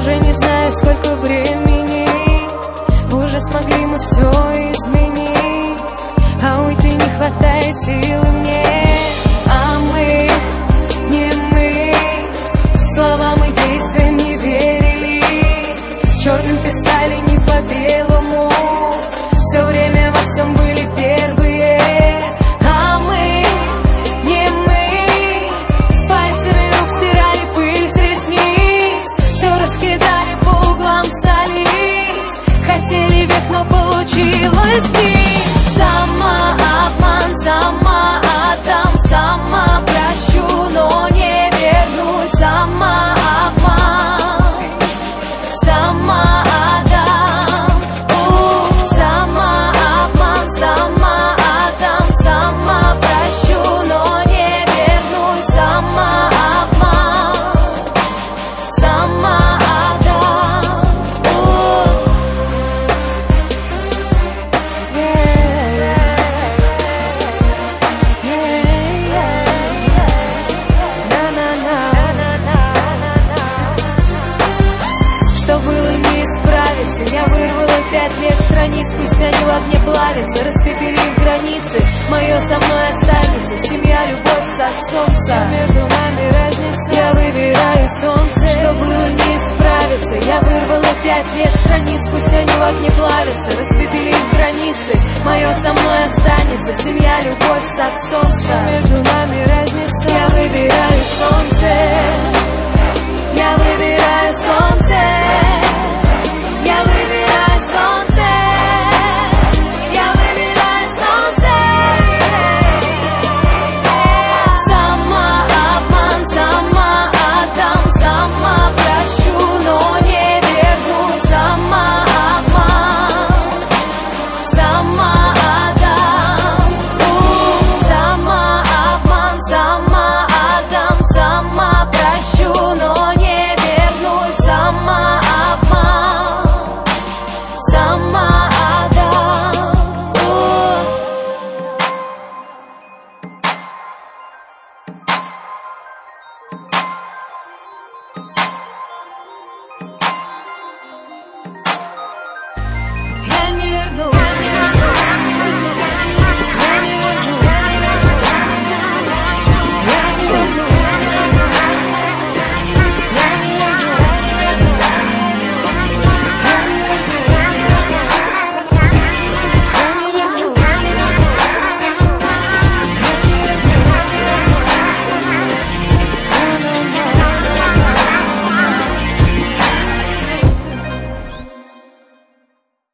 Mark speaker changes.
Speaker 1: уже не знаю, сколько времени. Уже смогли мы все изменить, а уйти не хватает силы мне. А мы, не мы, словам и действиям не верили, черным писали не по белому, все время во всем были первые. А мы, не мы, пальцами рук стирали пыль с ресниц, все раскидали по углам столиц, хотели век, но получилось вниз. Самообман, сама отдам, сама прощу, но не вернусь. Самообман, сама отдам, самообман, сама отдам, сама прощу, но не вернусь. Самообман, сама отдам. Что было не исправится, я вырвала 5 лет страниц, пусть они в огне плавятся, распепелив границы, мое со мной останется, семья, любовь, секс, солнце, между нами разница, я выбираю солнце. Что было не исправится, я вырвала 5 лет страниц, пусть они в огне плавятся, распепелив границы, мое со мной останется, семья, любовь, секс, солнце, между нами разница.